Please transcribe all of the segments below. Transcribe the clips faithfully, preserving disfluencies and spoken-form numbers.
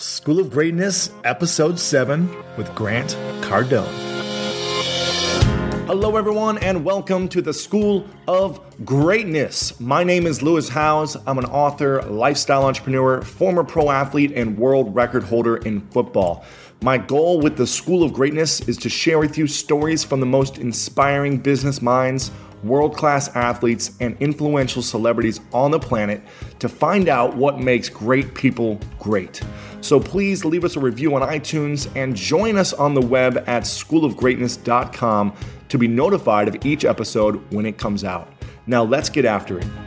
School of Greatness, Episode seven with Grant Cardone. Hello, everyone, and welcome to the School of Greatness. My name is Lewis Howes. I'm an author, lifestyle entrepreneur, former pro athlete, and world record holder in football. My goal with the School of Greatness is to share with you stories from the most inspiring business minds, world-class athletes, and influential celebrities on the planet to find out what makes great people great. So please leave us a review on iTunes and join us on the web at school of greatness dot com to be notified of each episode when it comes out. Now let's get after it.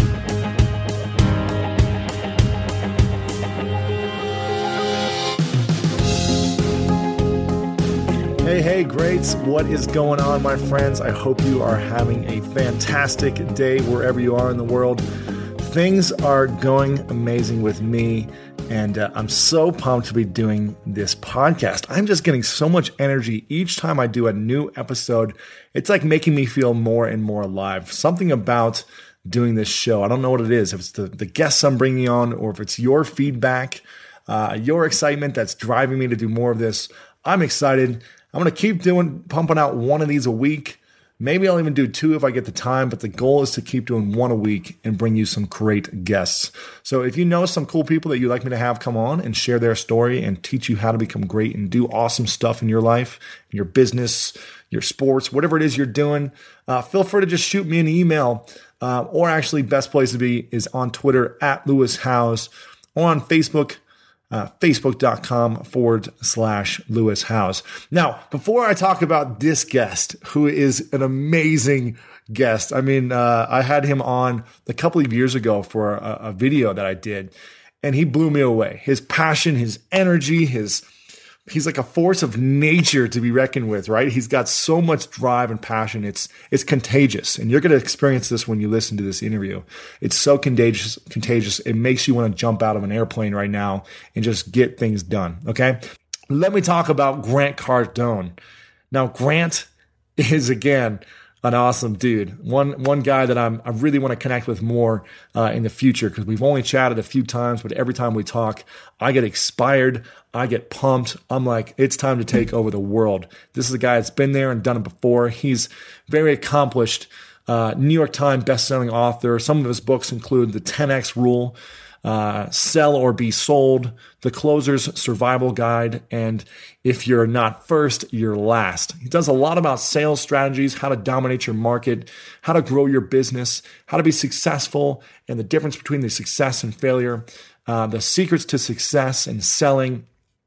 Hey, hey, greats. What is going on, my friends? I hope you are having a fantastic day wherever you are in the world. Things are going amazing with me, and uh, I'm so pumped to be doing this podcast. I'm just getting so much energy each time I do a new episode. It's like making me feel more and more alive. Something about doing this show, I don't know what it is, if it's the, the guests I'm bringing on or if it's your feedback, uh, your excitement that's driving me to do more of this. I'm excited. I'm going to keep doing, pumping out one of these a week. Maybe I'll even do two if I get the time, but the goal is to keep doing one a week and bring you some great guests. So if you know some cool people that you'd like me to have come on and share their story and teach you how to become great and do awesome stuff in your life, in your business, your sports, whatever it is you're doing, uh, feel free to just shoot me an email. Uh, or actually, best place to be is on Twitter at Lewis Howes or on Facebook. Uh, Facebook.com forward slash Lewis Howes. Now, before I talk about this guest, who is an amazing guest, I mean, uh, I had him on a couple of years ago for a, a video that I did, and he blew me away. His passion, his energy, his he's like a force of nature to be reckoned with, right? He's got so much drive and passion. It's it's contagious, and you're going to experience this when you listen to this interview. It's so contagious, contagious. It makes you want to jump out of an airplane right now and just get things done, okay? Let me talk about Grant Cardone. Now, Grant is, again, an awesome dude. One one guy that I'm I really want to connect with more uh, in the future, because we've only chatted a few times, but every time we talk, I get inspired, I get pumped. I'm like, it's time to take over the world. This is a guy that's been there and done it before. He's very accomplished, uh, New York Times bestselling author. Some of his books include The ten X Rule, Uh, Sell or Be Sold, The Closer's Survival Guide, and If You're Not First, You're Last. He does a lot about sales strategies, how to dominate your market, how to grow your business, how to be successful, and the difference between the success and failure, uh, the secrets to success and selling.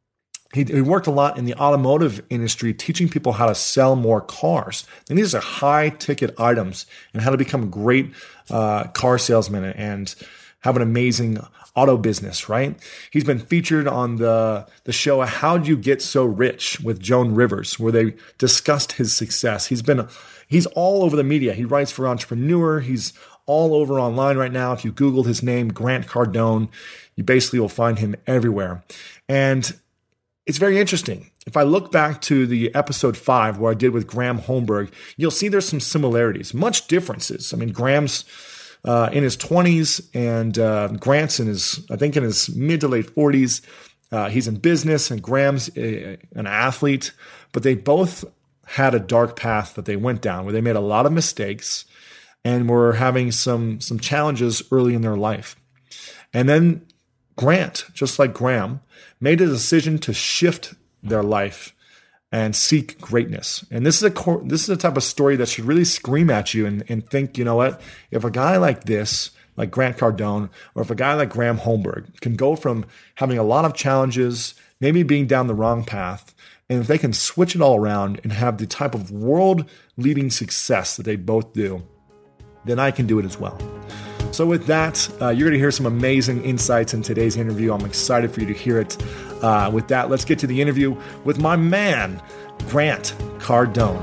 He, he worked a lot in the automotive industry, teaching people how to sell more cars. And these are high-ticket items, and how to become a great uh, car salesman and have an amazing auto business, right? He's been featured on the, the show How'd You Get So Rich with Joan Rivers, where they discussed his success. He's been he's all over the media. He writes for Entrepreneur. He's all over online right now. If you Googled his name, Grant Cardone, you basically will find him everywhere. And it's very interesting. If I look back to the episode five where I did with Graham Holmberg, you'll see there's some similarities, much differences. I mean, Graham's Uh, in his twenties, and uh, Grant's in his, I think, in his mid to late forties. Uh, he's in business, and Graham's a, an athlete, but they both had a dark path that they went down, where they made a lot of mistakes and were having some some challenges early in their life. And then Grant, just like Graham, made a decision to shift their life and seek greatness. And this is a cor- this is a type of story that should really scream at you and, and think, you know what, if a guy like this, like Grant Cardone, or if a guy like Graham Holmberg can go from having a lot of challenges, maybe being down the wrong path, and if they can switch it all around and have the type of world-leading success that they both do, then I can do it as well. So with that, uh, you're going to hear some amazing insights in today's interview. I'm excited for you to hear it. Uh, with that, let's get to the interview with my man, Grant Cardone.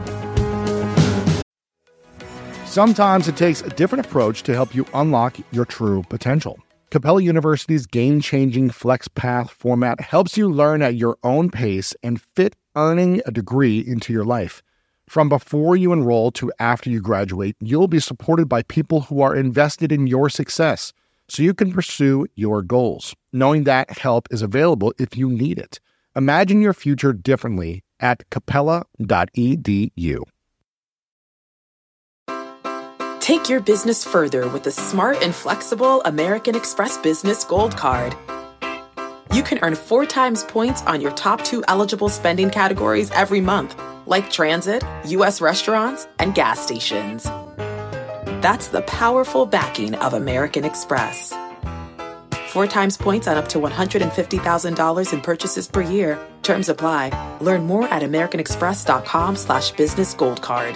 Sometimes it takes a different approach to help you unlock your true potential. Capella University's game-changing FlexPath format helps you learn at your own pace and fit earning a degree into your life. From before you enroll to after you graduate, you'll be supported by people who are invested in your success, so you can pursue your goals. knowing that help is available if you need it. Imagine your future differently at capella dot e d u. Take your business further with the smart and flexible American Express Business Gold Card. You can earn four times points on your top two eligible spending categories every month, like transit, U S restaurants, and gas stations. That's the powerful backing of American Express. Four times points on up to one hundred fifty thousand dollars in purchases per year. Terms apply. Learn more at americanexpress.com slash business gold card.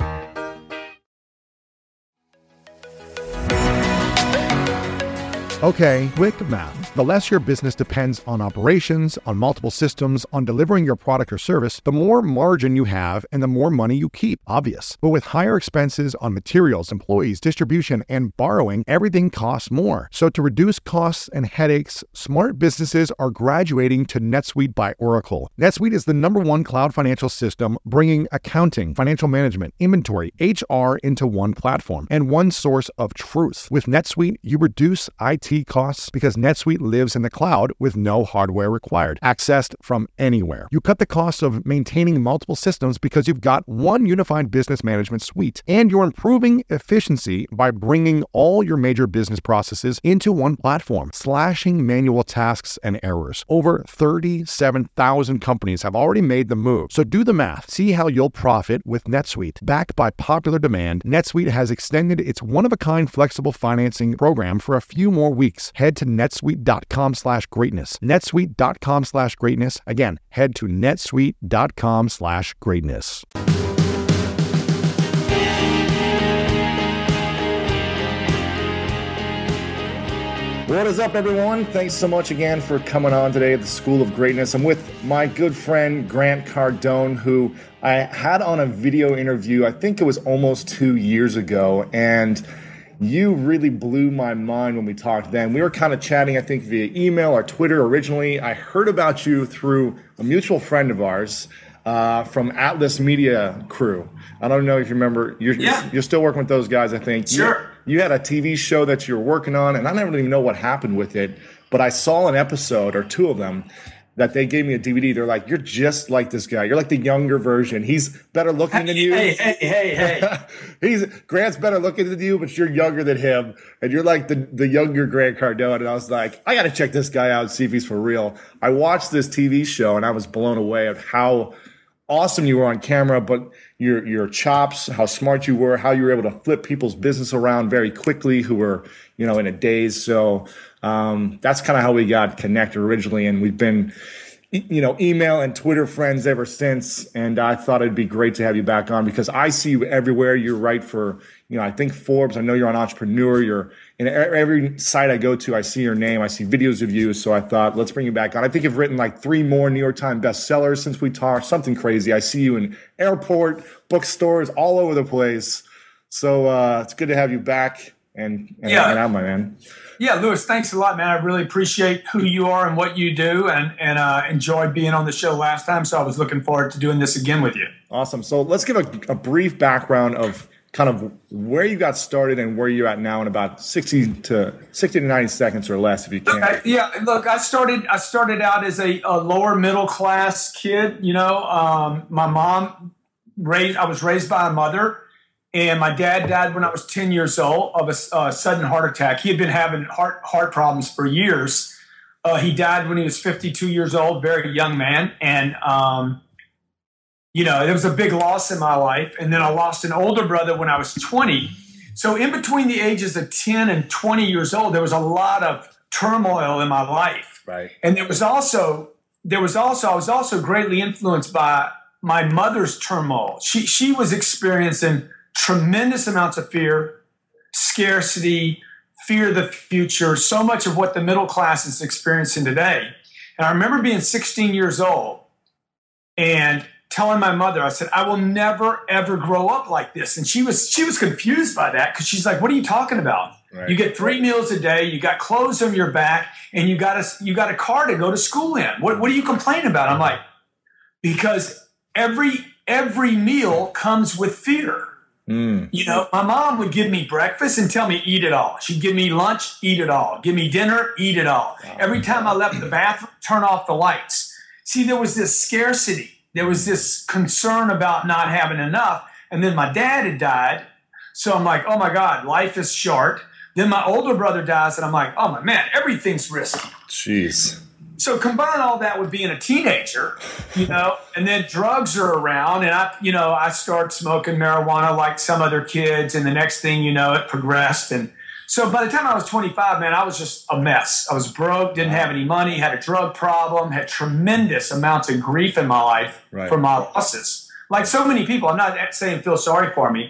Okay, quick math. The less your business depends on operations, on multiple systems, on delivering your product or service, the more margin you have and the more money you keep. Obvious. But with higher expenses on materials, employees, distribution, and borrowing, everything costs more. So to reduce costs and headaches, smart businesses are graduating to NetSuite by Oracle. NetSuite is the number one cloud financial system, bringing accounting, financial management, inventory, H R into one platform and one source of truth. With NetSuite, you reduce I T costs because NetSuite lives in the cloud with no hardware required, accessed from anywhere. You cut the cost of maintaining multiple systems because you've got one unified business management suite, and you're improving efficiency by bringing all your major business processes into one platform, slashing manual tasks and errors. Over thirty-seven thousand companies have already made the move, so do the math. See how you'll profit with NetSuite. Backed by popular demand, NetSuite has extended its one-of-a-kind flexible financing program for a few more weeks. Head to netsuite.com slash greatness. netsuite.com slash greatness. Again, head to netsuite.com slash greatness. What is up, everyone? Thanks so much again for coming on today at the School of Greatness. I'm with my good friend Grant Cardone, who I had on a video interview, I think it was almost two years ago, and you really blew my mind when we talked then. We were kind of chatting, I think, via email or Twitter originally. I heard about you through a mutual friend of ours uh, from Atlas Media Crew. I don't know if you remember. You're, yeah. you're still working with those guys, I think. Sure. You, you had a T V show that you were working on, and I never even know what happened with it, but I saw an episode or two of them that they gave me a D V D. They're like, you're just like this guy. You're like the younger version. He's better looking than you. Hey, hey, hey, hey. He's Grant's better looking than you, but you're younger than him. And you're like the, the younger Grant Cardone. And I was like, I got to check this guy out and see if he's for real. I watched this T V show and I was blown away at how awesome you were on camera, but your your chops, how smart you were, how you were able to flip people's business around very quickly who were, you know, in a daze. So um, that's kind of how we got connected originally. And we've been, you know, email and Twitter friends ever since. And I thought it'd be great to have you back on because I see you everywhere. You're right for, you know, I think Forbes. I know you're on Entrepreneur. You're in every site I go to. I see your name. I see videos of you. So I thought, let's bring you back on. I think you've written like three more New York Times bestsellers since we talked. Something crazy. I see you in airport, bookstores, all over the place. So uh, it's good to have you back and, and yeah. hanging out, my man. Yeah, Lewis, thanks a lot, man. I really appreciate who you are and what you do, and and uh, enjoyed being on the show last time. So I was looking forward to doing this again with you. Awesome. So let's give a, a brief background of kind of where you got started and where you're at now in about sixty to ninety seconds or less, if you can. Okay. Yeah, look, I started I started out as a, a lower middle class kid. You know, um, my mom raised. I was raised by a mother. And my dad died when I was ten years old of a uh, sudden heart attack. He had been having heart heart problems for years. Uh, he died when he was fifty-two years old, very young man. And, um, you know, it was a big loss in my life. And then I lost an older brother when I was twenty. So in between the ages of ten and twenty years old, there was a lot of turmoil in my life. Right. And there was also, there was also, I was also greatly influenced by my mother's turmoil. She, she was experiencing tremendous amounts of fear, scarcity, fear of the future, so much of what the middle class is experiencing today. And I remember being sixteen years old and telling my mother, I said, I will never, ever grow up like this. And she was she was confused by that because she's like, what are you talking about? Right. You get three meals a day, you got clothes on your back, and you got a, you got a car to go to school in. What, what are you complaining about? I'm like, because every every meal comes with fear. Mm. You know, my mom would give me breakfast and tell me, eat it all. She'd give me lunch, eat it all. Give me dinner, eat it all. Wow. Every time I left the bathroom, turn off the lights. See, there was this scarcity. There was this concern about not having enough. And then my dad had died. So I'm like, oh my God, life is short. Then my older brother dies, and I'm like, oh my man, everything's risky. Jeez. So combine all that with being a teenager, you know, and then drugs are around, and I, you know, I start smoking marijuana like some other kids, and the next thing you know, it progressed. And so by the time I was twenty-five, man, I was just a mess. I was broke, didn't have any money, had a drug problem, had tremendous amounts of grief in my life right. from my losses. Like so many people, I'm not saying feel sorry for me.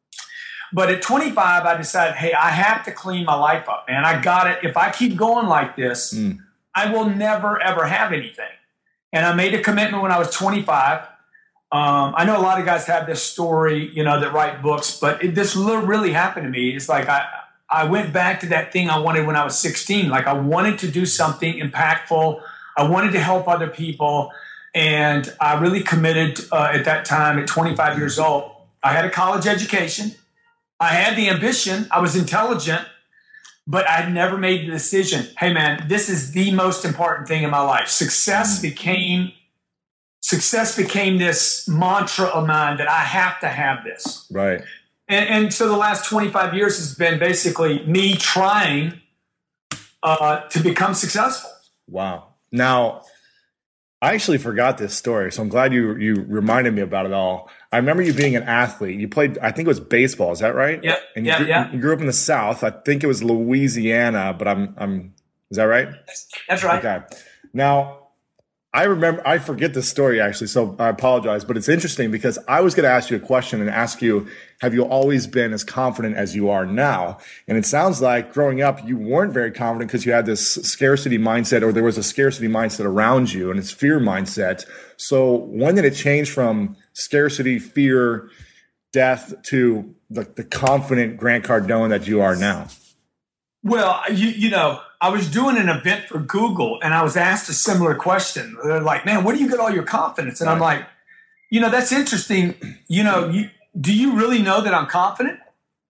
But at twenty-five, I decided, hey, I have to clean my life up, man. I got it. If I keep going like this, mm. I will never, ever have anything. And I made a commitment when I was twenty-five. Um, I know a lot of guys have this story, you know, that write books, but it, this really happened to me. It's like I, I went back to that thing I wanted when I was sixteen. Like I wanted to do something impactful. I wanted to help other people. And I really committed uh, at that time at twenty-five years old. I had a college education. I had the ambition. I was intelligent, but I had never made the decision. Hey, man, this is the most important thing in my life. Success became success became this mantra of mine that I have to have this. Right. And, and so the last twenty-five years has been basically me trying uh, to become successful. Wow. Now, I actually forgot this story, so I'm glad you you reminded me about it all. I remember you being an athlete. You played, I think it was baseball. Is that right? Yeah. And you yeah, grew, yeah. You grew up in the South. I think it was Louisiana, but I'm, I'm. Is that right? That's, that's right. Okay. Now, I remember. I forget this story actually, so I apologize. But it's interesting because I was going to ask you a question and ask you, have you always been as confident as you are now? And it sounds like growing up, you weren't very confident because you had this scarcity mindset, or there was a scarcity mindset around you, and it's fear mindset. So when did it change from scarcity, fear, death to the, the confident Grant Cardone that you are now? Well, you, you know, I was doing an event for Google, and I was asked a similar question. They're like, man, where do you get all your confidence? And right. I'm like, you know, that's interesting. You know, you, do you really know that I'm confident?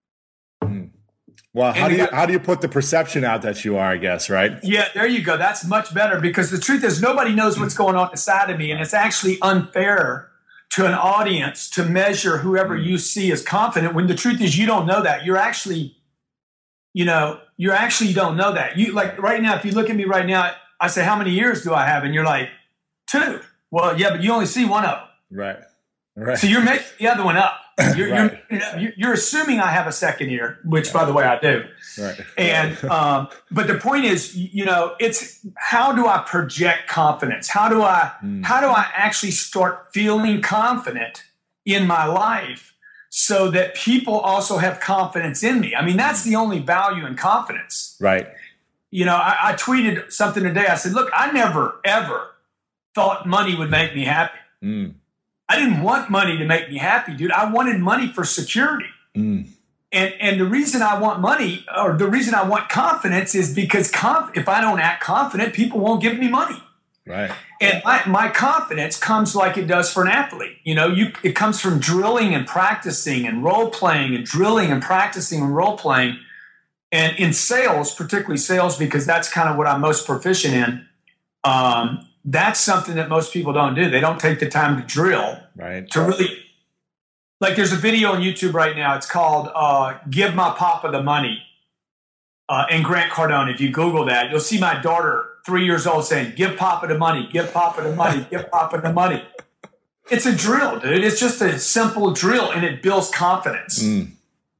Mm. Well, how and do you, how do you put the perception out that you are, I guess, right? Yeah, there you go. That's much better, because the truth is nobody knows what's going on inside of me, and it's actually unfair to an audience to measure whoever you see as confident when the truth is you don't know that. You're actually, you know, you actually don't know that. You like right now, if you look at me right now, I say, how many years do I have? And you're like, two. Well, yeah, but you only see one of them. Right. Right. So you're making the other one up. You're, right. you're, you're assuming I have a second year, which, yeah. by the way, I do. Right. And um, but the point is, you know, it's how do I project confidence? How do I mm. how do I actually start feeling confident in my life so that people also have confidence in me? I mean, that's the only value in confidence. Right. You know, I, I tweeted something today. I said, look, I never, ever thought money would make me happy. Mm. I didn't want money to make me happy, dude. I wanted money for security. Mm. And and the reason I want money, or the reason I want confidence, is because conf- if I don't act confident, people won't give me money. Right. And my, my confidence comes like it does for an athlete. You know, you it comes from drilling and practicing and role playing and drilling and practicing and role playing. And in sales, particularly sales, because that's kind of what I'm most proficient in. Um, That's something that most people don't do. They don't take the time to drill, right? To really, like, there's a video on YouTube right now. It's called uh, "Give My Papa the Money," uh, and Grant Cardone. If you Google that, you'll see my daughter, three years old, saying, "Give Papa the money, give Papa the money, give Papa the money." It's a drill, dude. It's just a simple drill, and it builds confidence. Mm.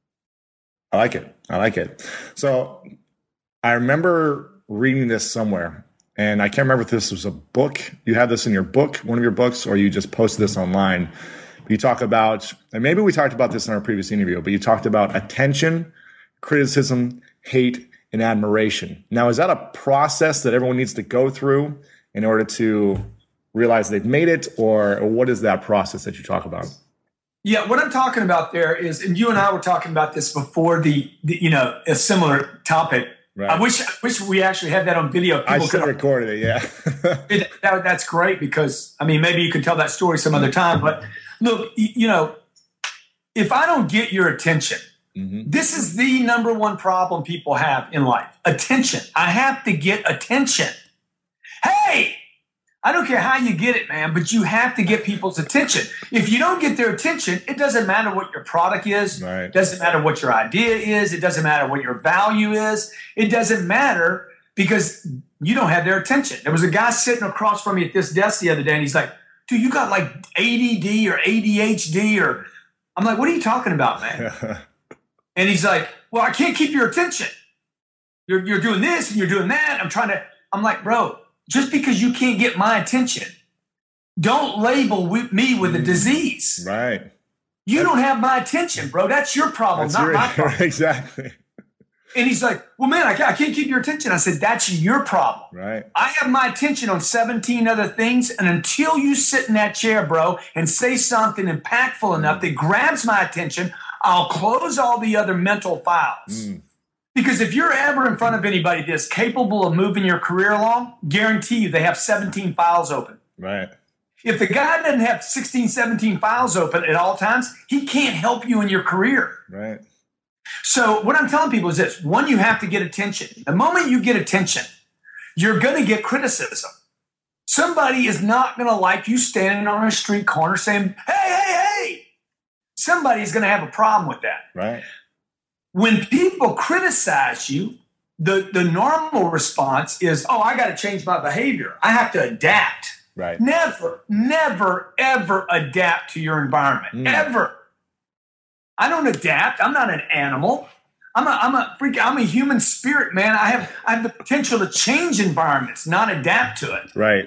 I like it. I like it. So I remember reading this somewhere. And I can't remember if this was a book. You have this in your book, one of your books, or you just posted this online. You talk about, and maybe we talked about this in our previous interview, but you talked about attention, criticism, hate, and admiration. Now, is that a process that everyone needs to go through in order to realize they've made it, or what is that process that you talk about? Yeah, what I'm talking about there is, and you and I were talking about this before the, the you know, a similar topic. Right. I wish I wish we actually had that on video. People I should have recorded it, yeah. it, that, that's great because, I mean, maybe you could tell that story some other time. But look, you know, if I don't get your attention, mm-hmm. this is the number one problem people have in life. Attention. I have to get attention. Hey, I don't care how you get it, man, but you have to get people's attention. If you don't get their attention, it doesn't matter what your product is. Right. It doesn't matter what your idea is. It doesn't matter what your value is. It doesn't matter because you don't have their attention. There was a guy sitting across from me at this desk the other day, and he's like, dude, you got like A D D or A D H D or I'm like, what are you talking about, man? And he's like, well, I can't keep your attention. You're, you're doing this and you're doing that. I'm trying to, I'm like, bro, just because you can't get my attention, don't label me with a disease. Right. You That's, don't have my attention, bro. That's your problem, that's not your, my problem. Exactly. And he's like, well, man, I can't, I can't keep your attention. I said, that's your problem. Right. I have my attention on seventeen other things. And until you sit in that chair, bro, and say something impactful enough that grabs my attention, I'll close all the other mental files. Mm. Because if you're ever in front of anybody that's capable of moving your career along, guarantee you they have seventeen files open. Right. If the guy doesn't have sixteen, seventeen files open at all times, he can't help you in your career. Right. So what I'm telling people is this. One, you have to get attention. The moment you get attention, you're going to get criticism. Somebody is not going to like you standing on a street corner saying, hey, hey, hey. Somebody's going to have a problem with that. Right. When people criticize you, the, the normal response is, oh, I got to change my behavior. I have to adapt. Right. Never, never, ever adapt to your environment. Mm. Ever. I don't adapt. I'm not an animal. I'm a, I'm a freak. I'm a human spirit, man. I have, I have the potential to change environments, not adapt to it. Right.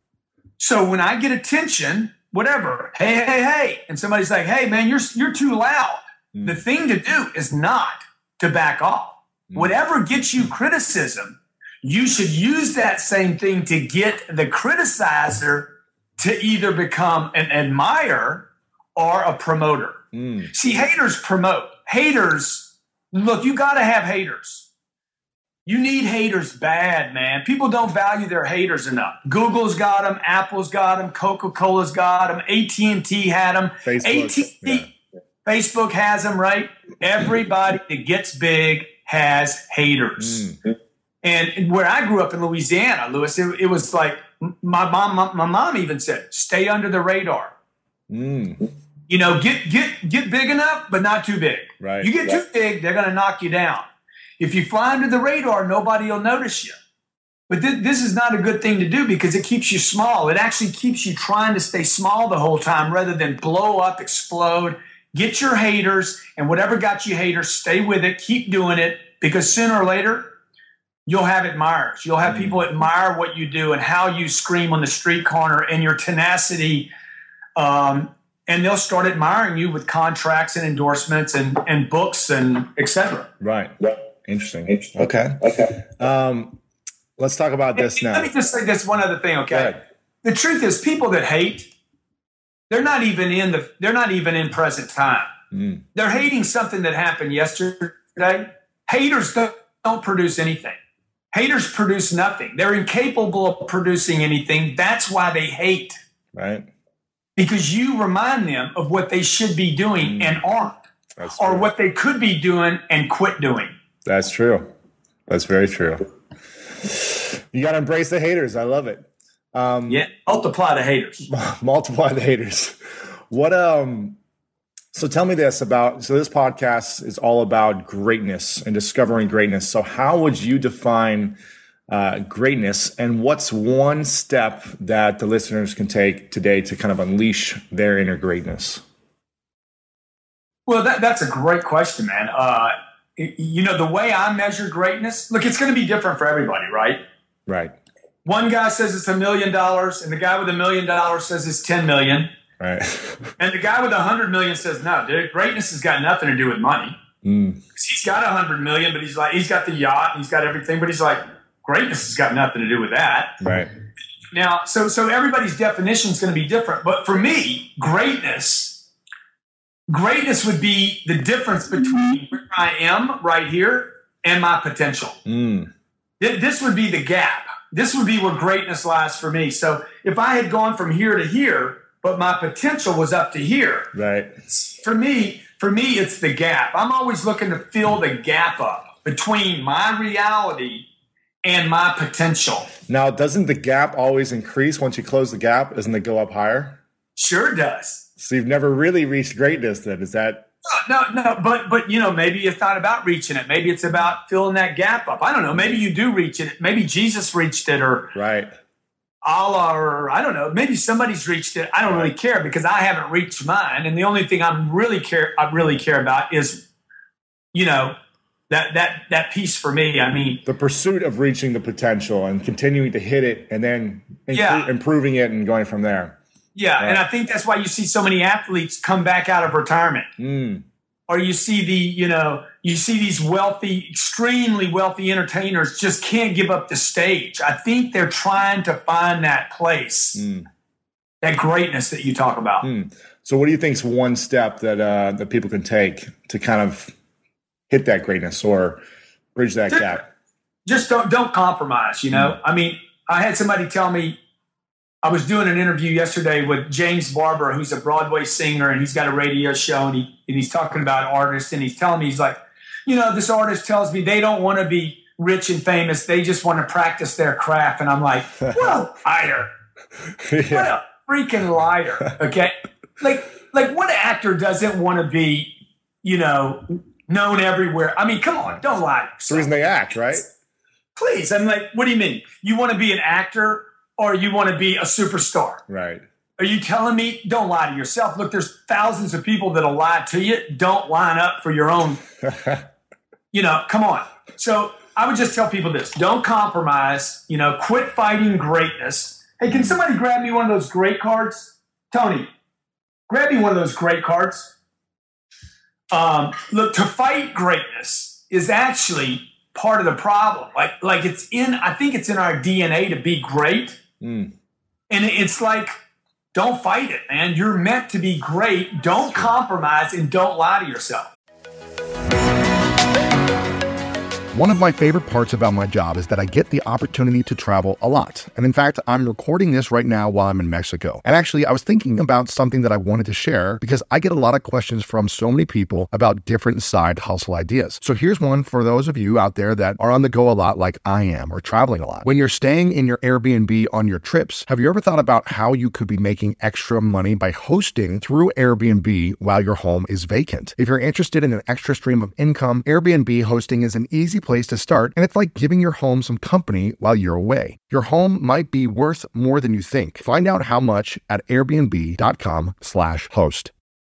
So when I get attention, whatever, hey, hey, hey, and somebody's like, hey, man, you're, you're too loud. Mm. The thing to do is not to back off. Mm. Whatever gets you criticism, you should use that same thing to get the criticizer to either become an admirer or a promoter. Mm. See, haters promote. Haters, look, you got to have haters. You need haters bad, man. People don't value their haters enough. Google's got them. Apple's got them. Coca-Cola's got them. A T and T had them. Facebook, A T and T, yeah. Facebook has them, right? Everybody that gets big has haters. Mm. And where I grew up in Louisiana, Lewis, it, it was like my mom, my, my mom even said, stay under the radar. Mm. You know, get get get big enough, but not too big. Right. You get yeah. too big, they're going to knock you down. If you fly under the radar, nobody will notice you. But th- this is not a good thing to do because it keeps you small. It actually keeps you trying to stay small the whole time rather than blow up, explode. Get your haters, and whatever got you haters, stay with it. Keep doing it because sooner or later, you'll have admirers. You'll have mm. people admire what you do and how you scream on the street corner and your tenacity. Um, and they'll start admiring you with contracts and endorsements and, and books and et cetera. Right. Interesting. Interesting. Okay. Okay. Um, let's talk about this hey, now. Let me just say this one other thing, okay? The truth is people that hate, they're not even in the they're not even in present time. Mm. They're hating something that happened yesterday. Haters don't, don't produce anything. Haters produce nothing. They're incapable of producing anything. That's why they hate. Right. Because you remind them of what they should be doing mm. and aren't. That's or true. What they could be doing and quit doing. That's true. That's very true. You got to embrace the haters. I love it. Um, yeah. Multiply the haters. Multiply the haters. What, um, so tell me this about, so this podcast is all about greatness and discovering greatness. So how would you define uh, greatness, and what's one step that the listeners can take today to kind of unleash their inner greatness? Well, that, that's a great question, man. Uh, you know, the way I measure greatness, look, it's going to be different for everybody, right? Right. One guy says it's a million dollars, and the guy with a million dollars says it's ten million. Right. And the guy with a hundred million says, no, dude, greatness has got nothing to do with money. Mm. He's got a hundred million, but he's like, he's got the yacht and he's got everything, but he's like, greatness has got nothing to do with that. Right. Now, so, so everybody's definition is going to be different. But for me, greatness, greatness would be the difference between where I am right here and my potential. Mm. This would be the gap. This would be where greatness lies for me. So if I had gone from here to here, but my potential was up to here. Right. For me, for me, it's the gap. I'm always looking to fill the gap up between my reality and my potential. Now, doesn't the gap always increase once you close the gap? Doesn't it go up higher? Sure does. So you've never really reached greatness then, is that? No, no, but, but you know, maybe it's not about reaching it. Maybe it's about filling that gap up. I don't know. Maybe you do reach it. Maybe Jesus reached it, or right. Allah, or I don't know. Maybe somebody's reached it. I don't really care because I haven't reached mine. And the only thing I'm really care, I really care about is, you know, that that that piece for me. I mean, the pursuit of reaching the potential and continuing to hit it, and then impro- yeah. improving it and going from there. Yeah, right. And I think that's why you see so many athletes come back out of retirement. Mm. Or you see the, you know, you see these wealthy, extremely wealthy entertainers just can't give up the stage. I think they're trying to find that place, mm. that greatness that you talk about. Mm. So what do you think is one step that uh, that people can take to kind of hit that greatness or bridge that just, gap? Just don't don't compromise, you know? Mm. I mean, I had somebody tell me, I was doing an interview yesterday with James Barber, who's a Broadway singer, and he's got a radio show, and, he, and he's talking about artists, and he's telling me, he's like, you know, this artist tells me they don't want to be rich and famous. They just want to practice their craft. And I'm like, what a liar. Yeah. What a freaking liar, okay? Like, like what actor doesn't want to be, you know, known everywhere? I mean, come on, don't lie to yourself. It's the reason they act, right? Please. I'm like, what do you mean? You want to be an actor? Or you want to be a superstar? Right. Are you telling me don't lie to yourself? Look, there's thousands of people that'll lie to you. Don't line up for your own, you know, come on. So I would just tell people this. Don't compromise. You know, quit fighting greatness. Hey, can somebody grab me one of those great cards? Tony, grab me one of those great cards. Um, look, to fight greatness is actually part of the problem. Like, like it's in, I think it's in our D N A to be great. Mm. And it's like, don't fight it, man. You're meant to be great. Don't compromise and don't lie to yourself. One of my favorite parts about my job is that I get the opportunity to travel a lot. And in fact, I'm recording this right now while I'm in Mexico. And actually, I was thinking about something that I wanted to share because I get a lot of questions from so many people about different side hustle ideas. So here's one for those of you out there that are on the go a lot like I am, or traveling a lot. When you're staying in your Airbnb on your trips, have you ever thought about how you could be making extra money by hosting through Airbnb while your home is vacant? If you're interested in an extra stream of income, Airbnb hosting is an easy place to start, and it's like giving your home some company while you're away. Your home might be worth more than you think. Find out how much at airbnb.com slash host.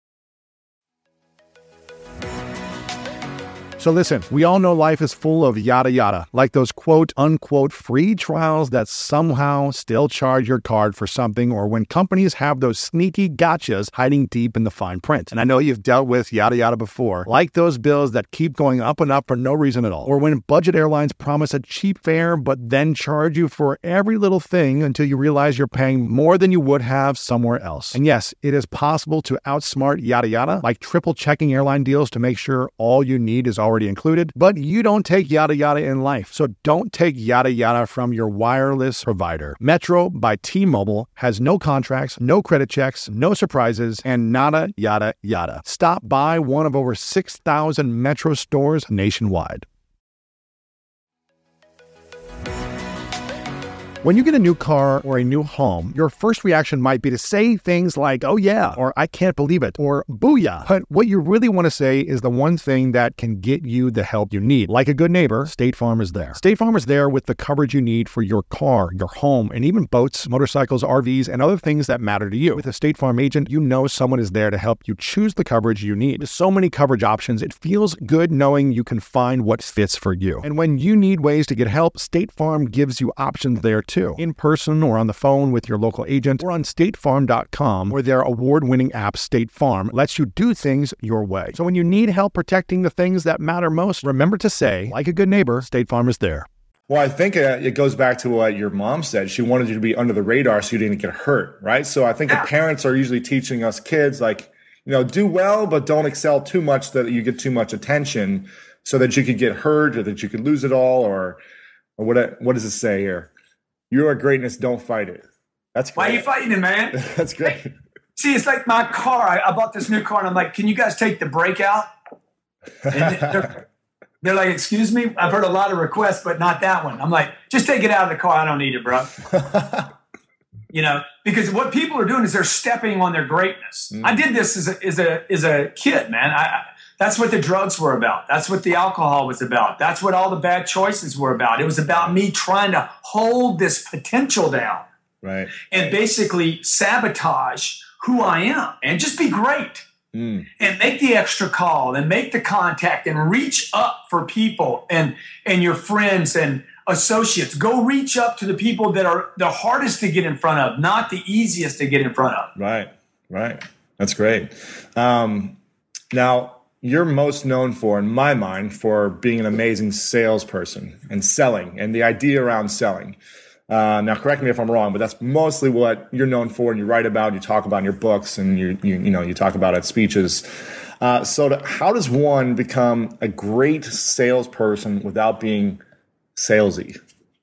So listen, we all know life is full of yada yada, like those quote unquote free trials that somehow still charge your card for something, or when companies have those sneaky gotchas hiding deep in the fine print. And I know you've dealt with yada yada before, like those bills that keep going up and up for no reason at all, or when budget airlines promise a cheap fare but then charge you for every little thing until you realize you're paying more than you would have somewhere else. And yes, it is possible to outsmart yada yada, like triple checking airline deals to make sure all you need is already already included, but you don't take yada yada in life. So don't take yada yada from your wireless provider. Metro by T-Mobile has no contracts, no credit checks, no surprises, and nada yada yada. Stop by one of over six thousand Metro stores nationwide. When you get a new car or a new home, your first reaction might be to say things like, oh yeah, or I can't believe it, or booyah. But what you really want to say is the one thing that can get you the help you need. Like a good neighbor, State Farm is there. State Farm is there with the coverage you need for your car, your home, and even boats, motorcycles, R Vs, and other things that matter to you. With a State Farm agent, you know someone is there to help you choose the coverage you need. With so many coverage options, it feels good knowing you can find what fits for you. And when you need ways to get help, State Farm gives you options there too, in person or on the phone with your local agent, or on state farm dot com, where their award-winning app State Farm lets you do things your way. So when you need help protecting the things that matter most, remember to say, like a good neighbor, State Farm is there. Well, I think uh, it goes back to what your mom said. She wanted you to be under the radar so you didn't get hurt, right? So I think the parents are usually teaching us kids, like, you know, do well, but don't excel too much that you get too much attention so that you could get hurt or that you could lose it all, or, or what, what does it say here? You're a greatness, don't fight it. That's great. Why are you fighting it, man? That's great. See, it's like my car. I, I bought this new car, and I'm like, can you guys take the brake out? And they're, they're like, excuse me? I've heard a lot of requests, but not that one. I'm like, just take it out of the car. I don't need it, bro. You know, because what people are doing is they're stepping on their greatness. Mm. I did this as a, as a, as a kid, man. I, I, that's what the drugs were about. That's what the alcohol was about. That's what all the bad choices were about. It was about me trying to hold this potential down. Right. And basically sabotage who I am and just be great. Mm. And make the extra call and make the contact and reach up for people and, and your friends and associates. Go reach up to the people that are the hardest to get in front of, not the easiest to get in front of. Right, right. That's great. Um, now, you're most known for, in my mind, for being an amazing salesperson and selling and the idea around selling. Uh, now, correct me if I'm wrong, but that's mostly what you're known for, and you write about, you talk about in your books, and you you, you know you talk about at speeches. Uh, so, to, how does one become a great salesperson without being salesy?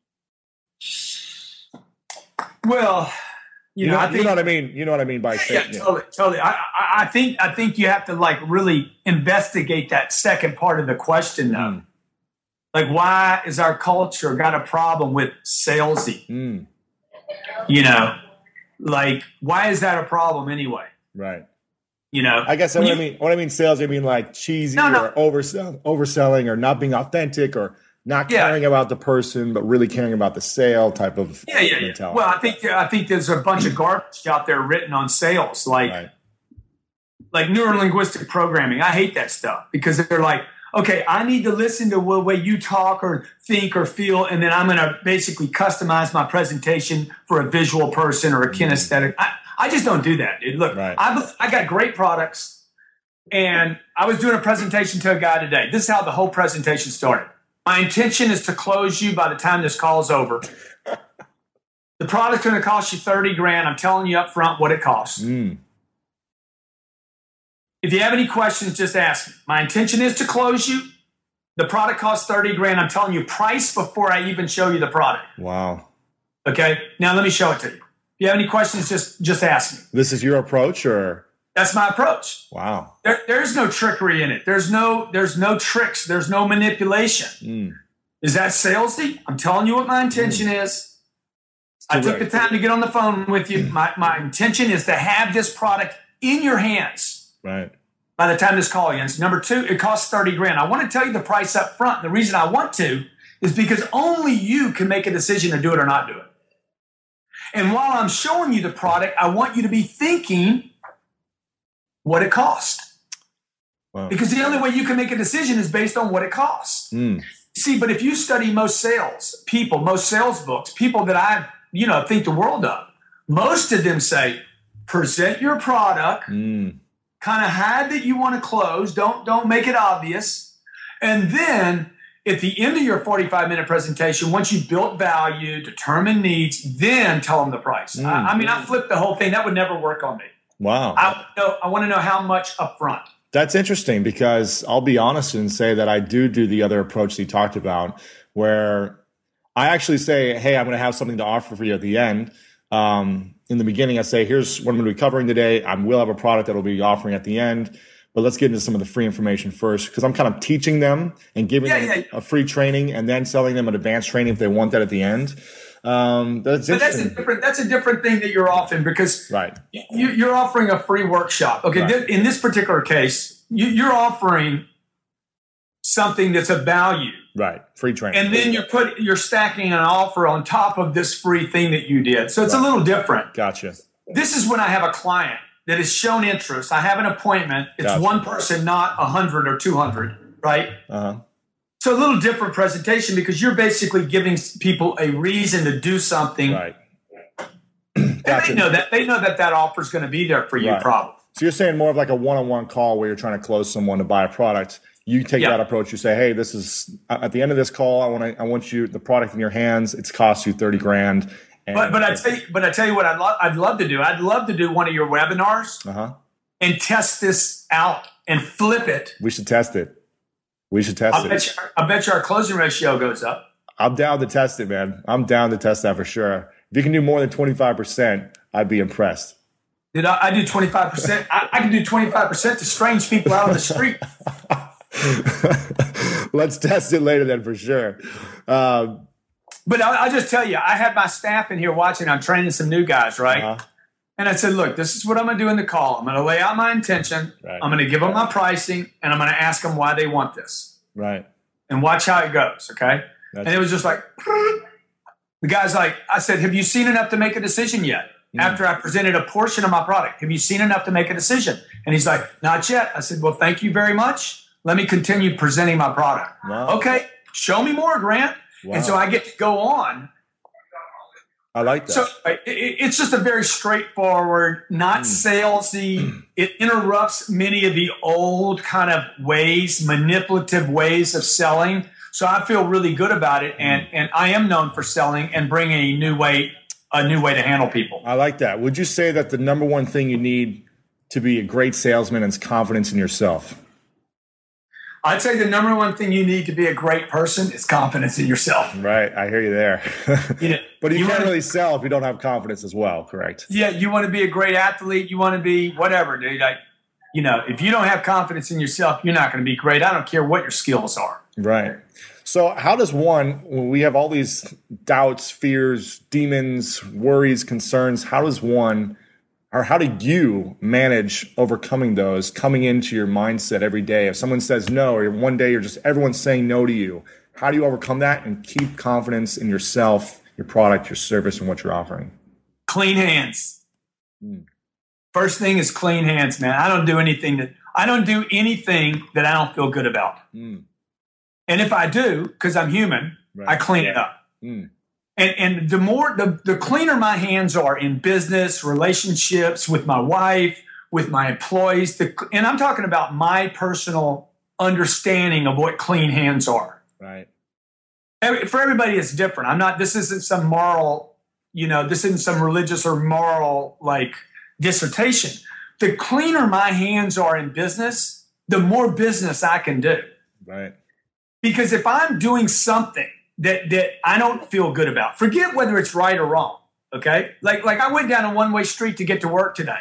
Well, you, you know, know, I think, you know what I mean. You know what I mean by yeah, saying, yeah, totally, totally. I, I, I think I think you have to like really investigate that second part of the question, though. Mm. Like, why is our culture got a problem with salesy? Mm. You know, like, why is that a problem anyway? Right. You know, I guess what you, I mean, what I mean, sales, I mean like cheesy no, no. or oversell, overselling or not being authentic or not caring yeah. about the person, but really caring about the sale type of yeah, yeah, mentality. Yeah. Well, I think I think there's a bunch of garbage out there written on sales, like right. like neurolinguistic programming. I hate that stuff because they're like, okay, I need to listen to the way you talk or think or feel, and then I'm going to basically customize my presentation for a visual person or a kinesthetic. I, I just don't do that, dude. Look, right. I, I got great products, and I was doing a presentation to a guy today. This is how the whole presentation started. My intention is to close you by the time this call is over. The product's going to cost you thirty grand. I'm telling you up front what it costs. Mm. If you have any questions, just ask me. My intention is to close you. The product costs thirty grand. I'm telling you price before I even show you the product. Wow. Okay. Now let me show it to you. If you have any questions, just, just ask me. This is your approach, or? That's my approach. Wow. There, there's no trickery in it. There's no, there's no tricks. There's no manipulation. Mm. Is that salesy? I'm telling you what my intention mm. is. I took the time to get on the phone with you. My, my intention is to have this product in your hands. Right. By the time this call ends. Number two, it costs thirty grand. I want to tell you the price up front. The reason I want to is because only you can make a decision to do it or not do it. And while I'm showing you the product, I want you to be thinking what it costs. Wow. Because the only way you can make a decision is based on what it costs. Mm. See, but if you study most sales people, most sales books, people that I, you know, think the world of, most of them say, present your product, mm. kind of hide that you want to close. Don't, don't make it obvious. And then at the end of your forty-five minute presentation, once you built value, determined needs, then tell them the price. Mm. I, I mean, I flipped the whole thing. That would never work on me. Wow. I, know, I want to know how much up front. That's interesting because I'll be honest and say that I do do the other approach that you talked about where I actually say, hey, I'm going to have something to offer for you at the end. Um, in the beginning, I say, here's what I'm going to be covering today. I will have a product that I'll be offering at the end, but let's get into some of the free information first because I'm kind of teaching them and giving yeah, them yeah. a free training and then selling them an advanced training if they want that at the end. Um, that's but that's a different, that's a different thing that you're offering because right. you, you're offering a free workshop. Okay. Right. Th- in this particular case, you, you're offering something that's a value. Right. Free training. And then you're put, you're stacking an offer on top of this free thing that you did. So it's right. a little different. Gotcha. This is when I have a client that has shown interest. I have an appointment. It's gotcha. one person, not a hundred or two hundred. Right. Uh-huh. So a little different presentation because you're basically giving people a reason to do something. Right. And gotcha. they know that they know that that offer is going to be there for you. Right. Probably. So you're saying more of like a one-on-one call where you're trying to close someone to buy a product. You take yeah. that approach. You say, "Hey, this is at the end of this call. I want to. I want you the product in your hands. It's cost you thirty grand." And but but I tell you, but I tell you what, I'd love I'd love to do. I'd love to do one of your webinars uh-huh. and test this out and flip it. We should test it. We should test I'll it. Bet you, I bet you our closing ratio goes up. I'm down to test it, man. I'm down to test that for sure. If you can do more than twenty-five percent, I'd be impressed. Did I, I do twenty-five percent? I, I can do twenty-five percent to strange people out on the street. Let's test it later then for sure. Um, but I'll, I'll just tell you, I had my staff in here watching. I'm training some new guys, right? Uh-huh. And I said, look, this is what I'm going to do in the call. I'm going to lay out my intention. Right. I'm going to give them my pricing, and I'm going to ask them why they want this. Right. And watch how it goes, okay? That's and it was just like, the guy's like, I said, have you seen enough to make a decision yet? Mm. After I presented a portion of my product, have you seen enough to make a decision? And he's like, not yet. I said, well, thank you very much. Let me continue presenting my product. Wow. Okay, show me more, Grant. Wow. And so I get to go on. I like that. So it, it's just a very straightforward, not mm. salesy. It interrupts many of the old kind of ways, manipulative ways of selling. So I feel really good about it, and mm. and I am known for selling and bringing a new way, a new way to handle people. I like that. Would you say that the number one thing you need to be a great salesman is confidence in yourself? I'd say the number one thing you need to be a great person is confidence in yourself. Right. I hear you there. You know, but you, you can't wanna, really sell if you don't have confidence as well, correct? Yeah. You want to be a great athlete. You want to be whatever, dude. Like, you know, if you don't have confidence in yourself, you're not going to be great. I don't care what your skills are. Right. So how does one, when we have all these doubts, fears, demons, worries, concerns, how does one or how do you manage overcoming those coming into your mindset every day? If someone says no, or one day you're just everyone's saying no to you, how do you overcome that and keep confidence in yourself, your product, your service, and what you're offering? Clean hands. Mm. First thing is clean hands, man. I don't do anything that I don't do anything that I don't feel good about. Mm. And if I do, because I'm human, right. I clean it up. Mm. And, and the more, the, the cleaner my hands are in business, relationships, with my wife, with my employees, the, and I'm talking about my personal understanding of what clean hands are. Right. Every, for everybody, it's different. I'm not, this isn't some moral, you know, this isn't some religious or moral, like, dissertation. The cleaner my hands are in business, the more business I can do. Right. Because if I'm doing something that that I don't feel good about, forget whether it's right or wrong, okay? Like like I went down a one-way street to get to work today.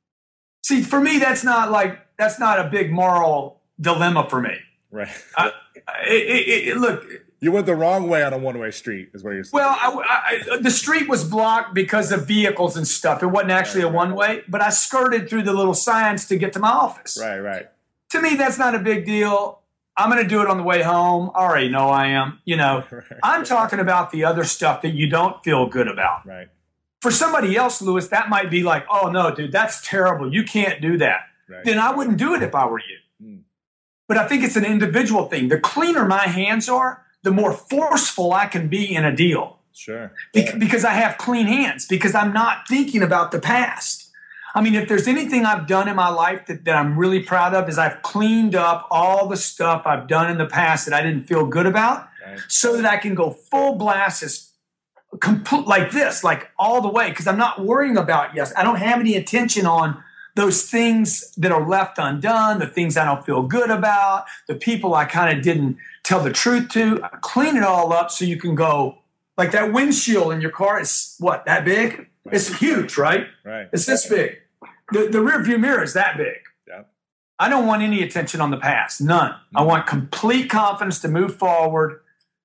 See, for me, that's not like, that's not a big moral dilemma for me. Right. I, it, it, it, look. You went the wrong way on a one-way street is what you're saying. Well, I, I, the street was blocked because of vehicles and stuff. It wasn't actually a one-way, but I skirted through the little signs to get to my office. Right, right. To me, that's not a big deal. I'm going to do it on the way home. I already know I am. You know, right. I'm talking about the other stuff that you don't feel good about. Right. For somebody else, Lewis, that might be like, oh, no, dude, that's terrible. You can't do that. Right. Then I wouldn't do it if I were you. Mm. But I think it's an individual thing. The cleaner my hands are, the more forceful I can be in a deal. Sure. Be- yeah. Because I have clean hands, because I'm not thinking about the past. I mean, if there's anything I've done in my life that, that I'm really proud of, is I've cleaned up all the stuff I've done in the past that I didn't feel good about, right. so that I can go full blast as complete, like this, like all the way, because I'm not worrying about, yes, I don't have any attention on those things that are left undone, the things I don't feel good about, the people I kind of didn't tell the truth to. I clean it all up so you can go, like that windshield in your car is what, that big? Right. It's huge, right? Right. It's this big. The, the rear view mirror is that big. Yeah. I don't want any attention on the past. None. Mm-hmm. I want complete confidence to move forward.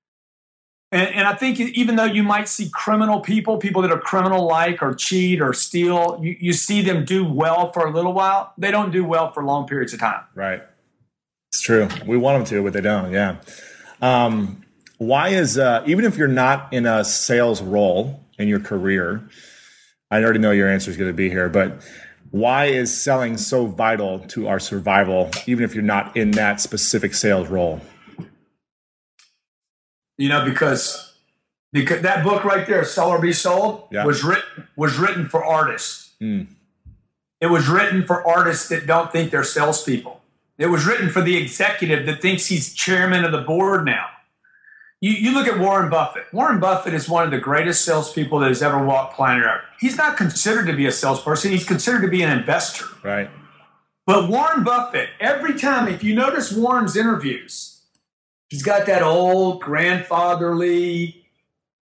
And, and I think even though you might see criminal people, people that are criminal-like or cheat or steal, you, you see them do well for a little while. They don't do well for long periods of time. Right. It's true. We want them to, but they don't. Yeah. Um, why is, uh, even if you're not in a sales role in your career, I already know your answer is going to be here, but why is selling so vital to our survival, even if you're not in that specific sales role? You know, because because that book right there, Sell or Be Sold, yeah. was written was written for artists. Mm. It was written for artists that don't think they're salespeople. It was written for the executive that thinks he's chairman of the board now. You, you look at Warren Buffett. Warren Buffett is one of the greatest salespeople that has ever walked planet Earth. He's not considered to be a salesperson. He's considered to be an investor. Right. But Warren Buffett, every time, if you notice Warren's interviews, he's got that old grandfatherly,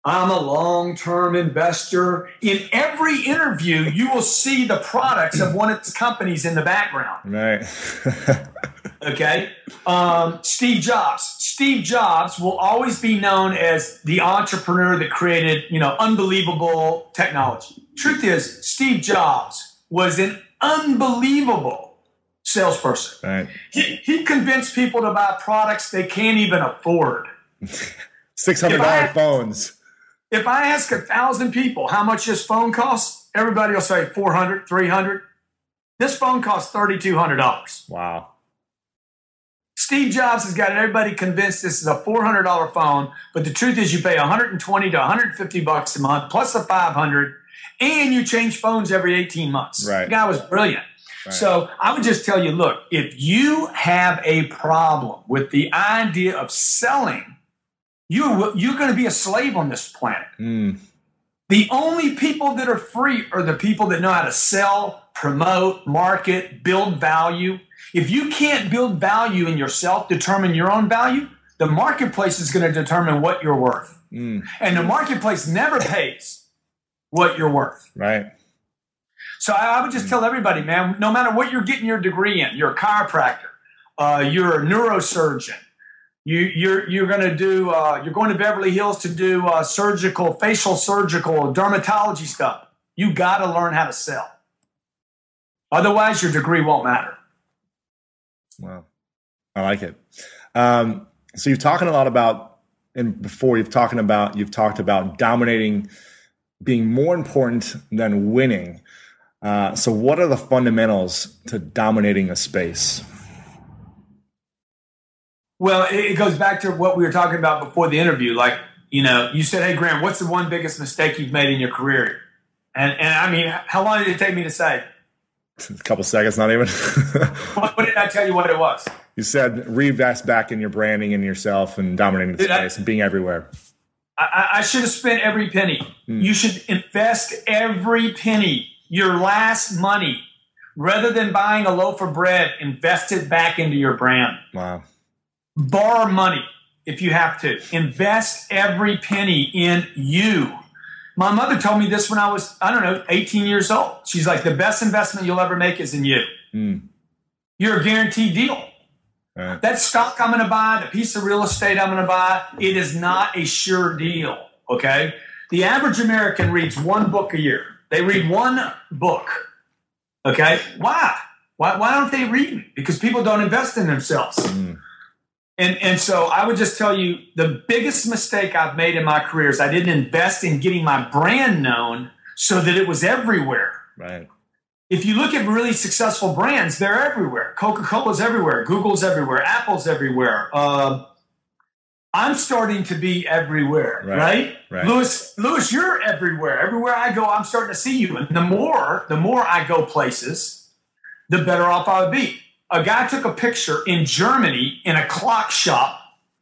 I'm a long-term investor. In every interview, you will see the products of one of its companies in the background. Right. Okay. Um, Steve Jobs. Steve Jobs will always be known as the entrepreneur that created, you know, unbelievable technology. Truth is, Steve Jobs was an unbelievable salesperson. Right. He, he convinced people to buy products they can't even afford. six hundred dollars phones. If I ask a thousand people how much this phone costs, everybody will say four hundred, three hundred. This phone costs thirty-two hundred dollars. Wow. Steve Jobs has got everybody convinced this is a four hundred dollars phone, but the truth is you pay one hundred twenty to one hundred fifty bucks a month plus the five hundred, and you change phones every eighteen months. Right. The guy was brilliant. Right. So I would just tell you, look, if you have a problem with the idea of selling, you, you're going to be a slave on this planet. Mm. The only people that are free are the people that know how to sell, promote, market, build value. If you can't build value in yourself, determine your own value, the marketplace is going to determine what you're worth. Mm. And the marketplace never pays what you're worth. Right. So I, I would just tell everybody, man, no matter what you're getting your degree in, you're a chiropractor, uh, you're a neurosurgeon, you, you're you're going to do, uh, you're going to Beverly Hills to do uh, surgical, facial surgical, dermatology stuff. You got to learn how to sell. Otherwise, your degree won't matter. Wow. I like it. Um, so you're talking a lot about, and before you've talking about, you've talked about dominating being more important than winning. Uh, so what are the fundamentals to dominating a space? Well, it goes back to what we were talking about before the interview. Like, you know, you said, hey, Graham, what's the one biggest mistake you've made in your career? And, and I mean, how long did it take me to say? A couple seconds, not even. what, what did I tell you what it was? You said reinvest back in your branding and yourself and dominating the did space I, and being everywhere. I, I should have spent every penny. Mm. You should invest every penny, your last money. Rather than buying a loaf of bread, invest it back into your brand. Wow. Borrow money if you have to. Invest every penny in you. My mother told me this when I was, I don't know, eighteen years old. She's like, the best investment you'll ever make is in you. Mm. You're a guaranteed deal. Right. That stock I'm going to buy, the piece of real estate I'm going to buy, it is not a sure deal, okay? The average American reads one book a year. They read one book, okay? Why? Why, why don't they read? Because people don't invest in themselves. Mm. And and so I would just tell you the biggest mistake I've made in my career is I didn't invest in getting my brand known so that it was everywhere. Right. If you look at really successful brands, they're everywhere. Coca-Cola's everywhere. Google's everywhere. Apple's everywhere. Uh, I'm starting to be everywhere, right? right? right. Lewis, Lewis, you're everywhere. Everywhere I go, I'm starting to see you. And the more, the more I go places, the better off I would be. A guy took a picture in Germany in a clock shop,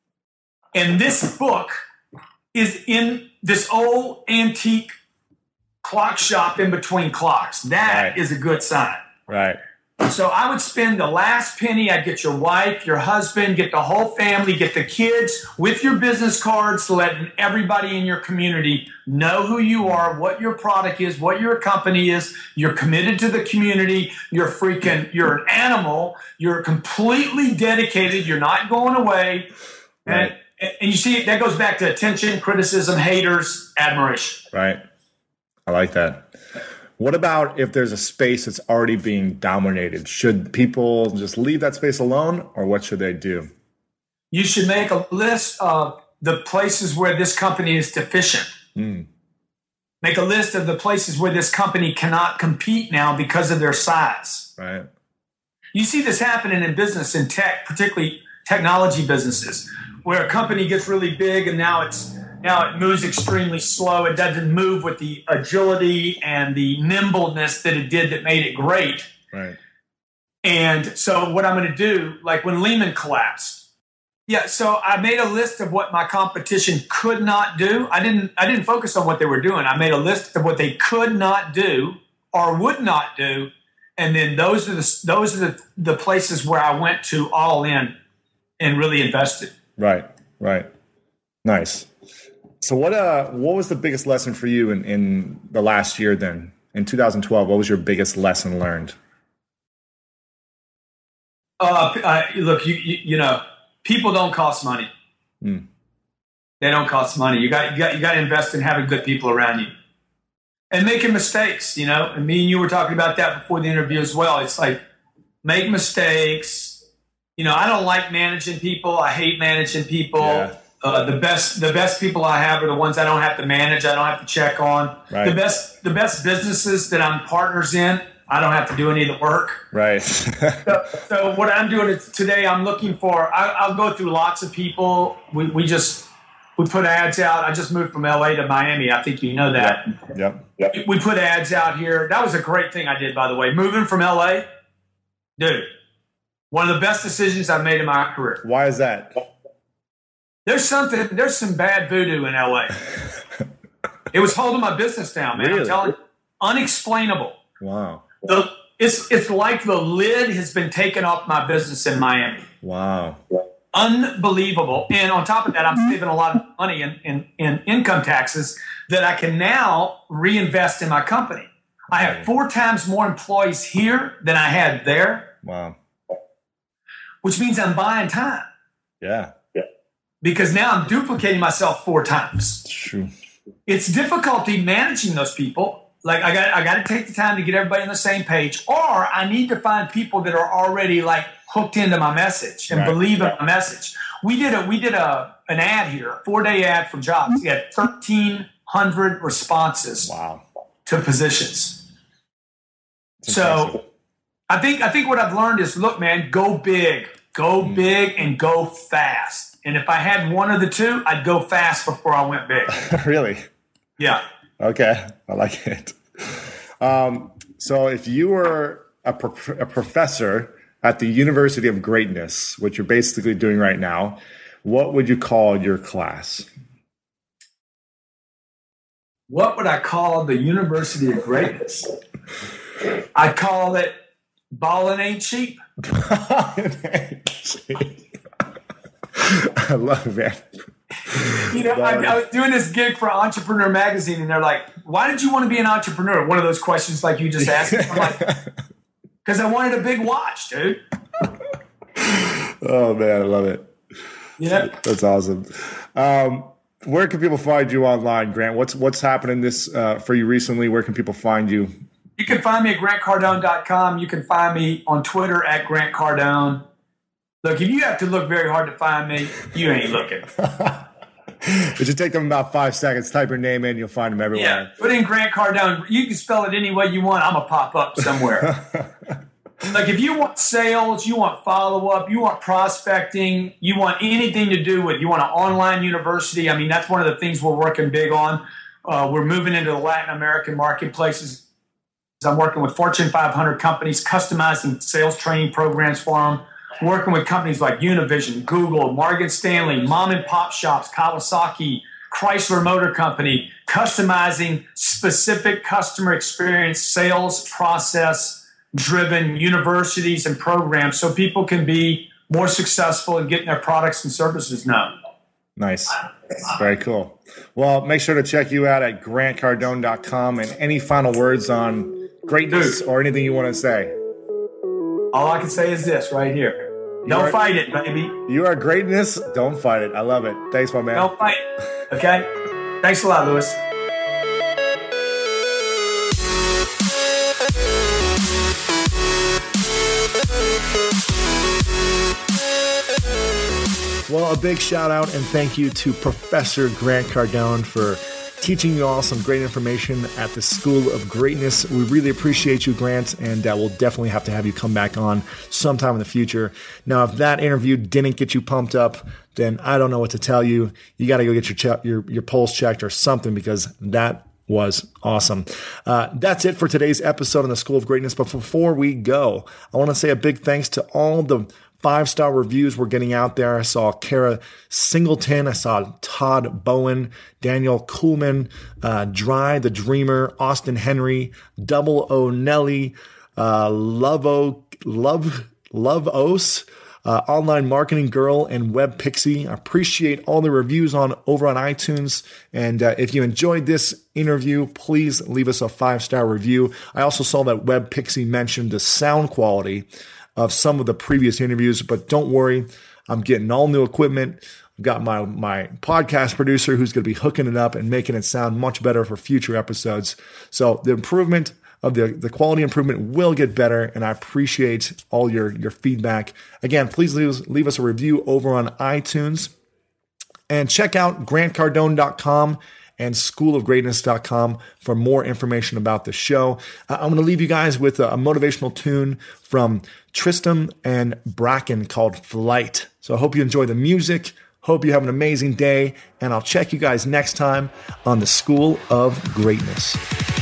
and this book is in this old antique clock shop in between clocks. That right. is a good sign. Right. So I would spend the last penny. I'd get your wife, your husband, get the whole family, get the kids with your business cards to let everybody in your community know who you are, what your product is, what your company is. You're committed to the community. You're freaking, you're an animal. You're completely dedicated. You're not going away. Right. And, and you see, that goes back to attention, criticism, haters, admiration. Right. I like that. What about if there's a space that's already being dominated? Should people just leave that space alone, or what should they do? You should make a list of the places where this company is deficient. Mm. Make a list of the places where this company cannot compete now because of their size. Right. You see this happening in business, in tech, particularly technology businesses, where a company gets really big and now it's Now it moves extremely slow. It doesn't move with the agility and the nimbleness that it did that made it great. Right. And so what I'm going to do, like when Lehman collapsed, yeah, so I made a list of what my competition could not do. I didn't I didn't focus on what they were doing. I made a list of what they could not do or would not do. And then those are the those are the, the places where I went to all in and really invested. Right, right. Nice. So what uh what was the biggest lesson for you in, in the last year then? In two thousand twelve, what was your biggest lesson learned? Uh, uh look, you, you you know, people don't cost money. Mm. They don't cost money. You got you got you got to invest in having good people around you. And making mistakes, you know. And me and you were talking about that before the interview as well. It's like make mistakes. You know, I don't like managing people. I hate managing people. Yeah. Uh, the best, the best people I have are the ones I don't have to manage. I don't have to check on. Right. The best, the best businesses that I'm partners in, I don't have to do any of the work. Right. so, so what I'm doing is today, I'm looking for. I, I'll go through lots of people. We, we just we put ads out. I just moved from L A to Miami. I think you know that. Yep. Yep. We put ads out here. That was a great thing I did, by the way. Moving from L A, dude, one of the best decisions I've made in my career. Why is that? There's something, there's some bad voodoo in L A. It was holding my business down, man. Really? I'm telling you, unexplainable. Wow. The, it's it's like the lid has been taken off my business in Miami. Wow. Unbelievable. And on top of that, I'm saving a lot of money in, in, in income taxes that I can now reinvest in my company. I have four times more employees here than I had there. Wow. Which means I'm buying time. Yeah. Because now I'm duplicating myself four times. True. It's difficulty managing those people. Like I got, I got to take the time to get everybody on the same page, or I need to find people that are already like hooked into my message and right. believe in my message. We did a, we did a an ad here, a four day ad from Jobs. We had thirteen hundred responses. Wow. To positions. So I think, I think what I've learned is, look, man, go big, go mm. big, and go fast. And if I had one of the two, I'd go fast before I went big. Really? Yeah. Okay. I like it. Um, so if you were a, pro- a professor at the University of Greatness, which you're basically doing right now, what would you call your class? What would I call the University of Greatness? I'd call it Ballin' Ain't Cheap. Ballin' Ain't Cheap. I love that. You know, I, I was doing this gig for Entrepreneur Magazine, and they're like, why did you want to be an entrepreneur? One of those questions like you just asked me. I'm like, because I wanted a big watch, dude. Oh, man, I love it. Yeah. That's awesome. Um, where can people find you online, Grant? What's what's happening this uh, for you recently? Where can people find you? You can find me at grant cardone dot com. You can find me on Twitter at Grant Cardone. Look, if you have to look very hard to find me, you ain't looking. It should take them about five seconds. Type your name in, you'll find them everywhere. Yeah, put in Grant Cardone. You can spell it any way you want. I'm going to pop up somewhere. Like if you want sales, you want follow-up, you want prospecting, you want anything to do with, you want an online university. I mean, that's one of the things we're working big on. Uh, we're moving into the Latin American marketplaces. I'm working with Fortune five hundred companies, customizing sales training programs for them. Working with companies like Univision, Google, Morgan Stanley, mom and pop shops, Kawasaki, Chrysler Motor Company, customizing specific customer experience, sales process driven universities and programs so people can be more successful in getting their products and services known. Nice. Very cool. Well, make sure to check you out at grant cardone dot com. And any final words on greatness Dude. or anything you want to say? All I can say is this right here. Don't are, fight it, baby. You are greatness. Don't fight it. I love it. Thanks, my man. Don't fight it. Okay? Thanks a lot, Lewis. Well, a big shout out and thank you to Professor Grant Cardone for teaching you all some great information at the School of Greatness. We really appreciate you, Grant, and uh, we'll definitely have to have you come back on sometime in the future. Now, if that interview didn't get you pumped up, then I don't know what to tell you. You got to go get your, che- your your pulse checked or something, because that was awesome. Uh, that's it for today's episode on the School of Greatness. But before we go, I want to say a big thanks to all the five-star reviews we're getting out there. I saw Kara Singleton. I saw Todd Bowen, Daniel Kuhlman, uh, Dry the Dreamer, Austin Henry, Double O Nelly, uh, Love O, Love, Love Os, uh, Online Marketing Girl, and Web Pixie. I appreciate all the reviews on over on iTunes. And uh, if you enjoyed this interview, please leave us a five-star review. I also saw that Web Pixie mentioned the sound quality of some of the previous interviews, but don't worry, I'm getting all new equipment. I've got my, my podcast producer who's going to be hooking it up and making it sound much better for future episodes. So the improvement of the, the quality improvement will get better, and I appreciate all your, your feedback. Again, please leave us, leave us a review over on iTunes, and check out grant cardone dot com and school of greatness dot com for more information about the show. Uh, I'm going to leave you guys with a, a motivational tune from Tristram and Bracken called Flight. So I hope you enjoy the music. Hope you have an amazing day, and I'll check you guys next time on the School of Greatness.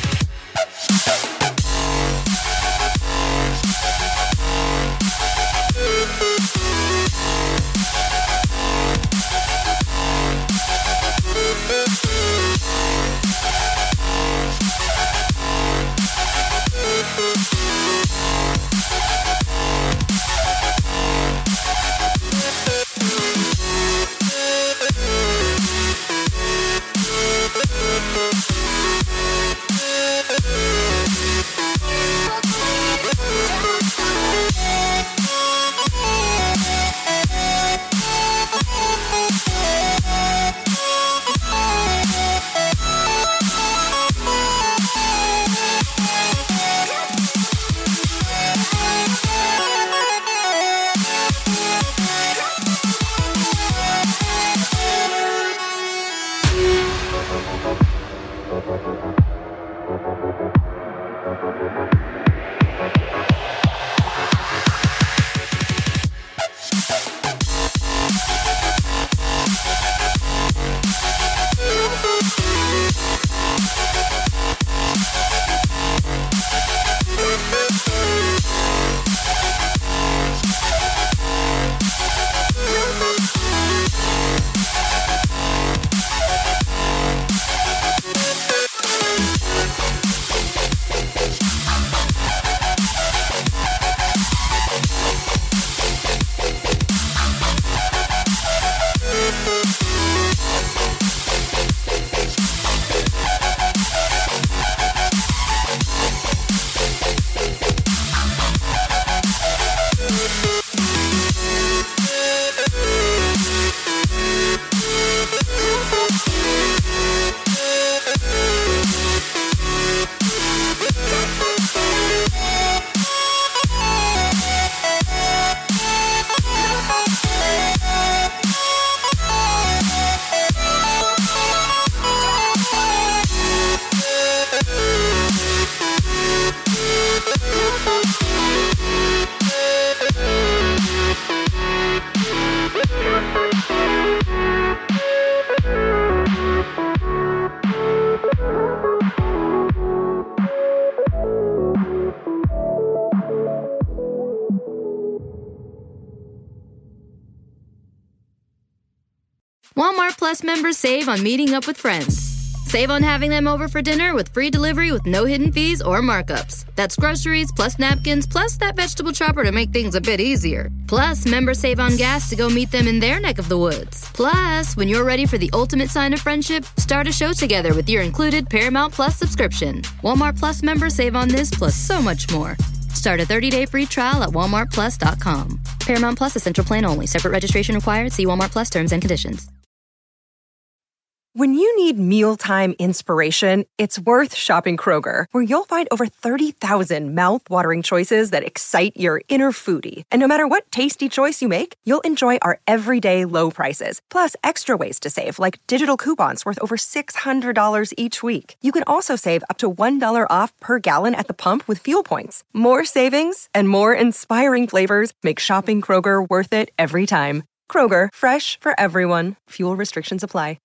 Walmart Plus members save on meeting up with friends. Save on having them over for dinner with free delivery with no hidden fees or markups. That's groceries, plus napkins, plus that vegetable chopper to make things a bit easier. Plus, members save on gas to go meet them in their neck of the woods. Plus, when you're ready for the ultimate sign of friendship, start a show together with your included Paramount Plus subscription. Walmart Plus members save on this plus so much more. Start a thirty-day free trial at walmart plus dot com. Paramount Plus Essential Plan only. Separate registration required. See Walmart Plus terms and conditions. When you need mealtime inspiration, it's worth shopping Kroger, where you'll find over thirty thousand mouth-watering choices that excite your inner foodie. And no matter what tasty choice you make, you'll enjoy our everyday low prices, plus extra ways to save, like digital coupons worth over six hundred dollars each week. You can also save up to one dollar off per gallon at the pump with fuel points. More savings and more inspiring flavors make shopping Kroger worth it every time. Kroger, fresh for everyone. Fuel restrictions apply.